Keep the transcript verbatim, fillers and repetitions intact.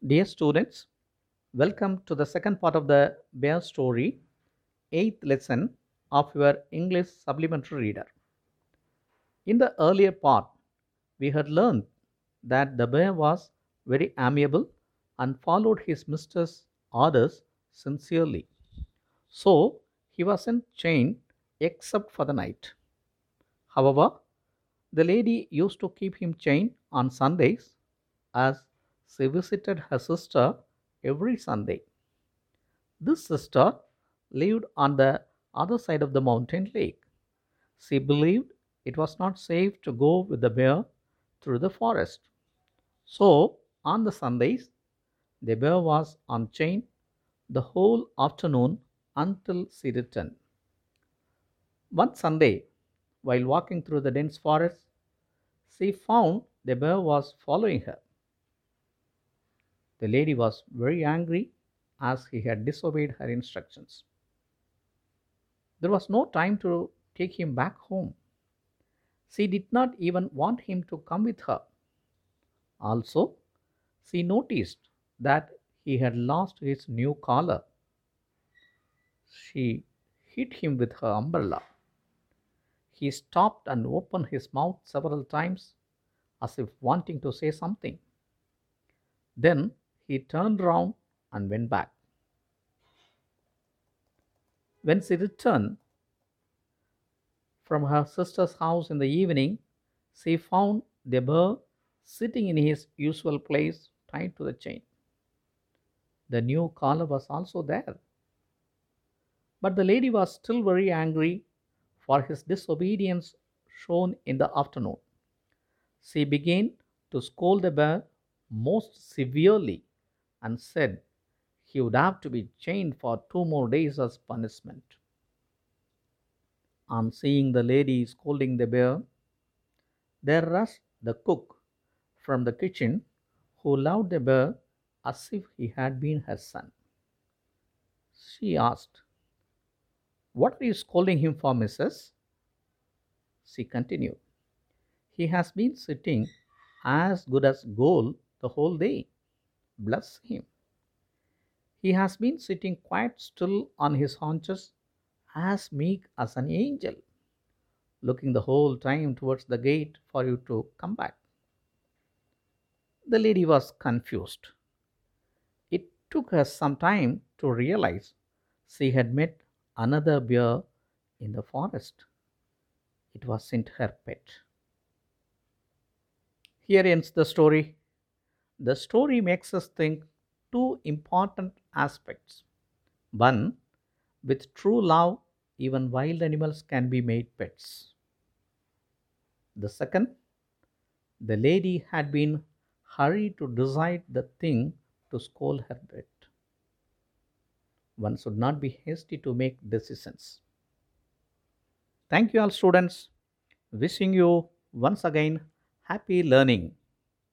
Dear students, welcome to the second part of the bear story, eighth lesson of your English supplementary reader. In the earlier part, we had learned that the bear was very amiable and followed his mistress' orders sincerely. So he wasn't chained except for the night. However, the lady used to keep him chained on Sundays as she visited her sister every Sunday. This sister lived on the other side of the mountain lake. She believed it was not safe to go with the bear through the forest. So, on the Sundays, the bear was unchained the whole afternoon until she returned. One Sunday, while walking through the dense forest, she found the bear was following her. The lady was very angry as he had disobeyed her instructions. There was no time to take him back home. She did not even want him to come with her. Also, she noticed that he had lost his new collar. She hit him with her umbrella. He stopped and opened his mouth several times as if wanting to say something. Then he turned round and went back. When she returned from her sister's house in the evening, she found the bear sitting in his usual place tied to the chain. The new collar was also there. But the lady was still very angry for his disobedience shown in the afternoon. She began to scold the bear most severely and said he would have to be chained for two more days as punishment. On seeing the lady scolding the bear, there rushed the cook from the kitchen who loved the bear as if he had been her son. She asked, "What are you scolding him for, missus?" She continued, "He has been sitting as good as gold the whole day. Bless him. He has been sitting quite still on his haunches, as meek as an angel, looking the whole time towards the gate for you to come back." The lady was confused. It took her some time to realize she had met another bear in the forest. It wasn't her pet. Here ends the story. The story makes us think two important aspects. One, with true love, even wild animals can be made pets. The second, the lady had been hurried to decide the thing to scold her pet. One should not be hasty to make decisions. Thank you, all students. Wishing you once again happy learning.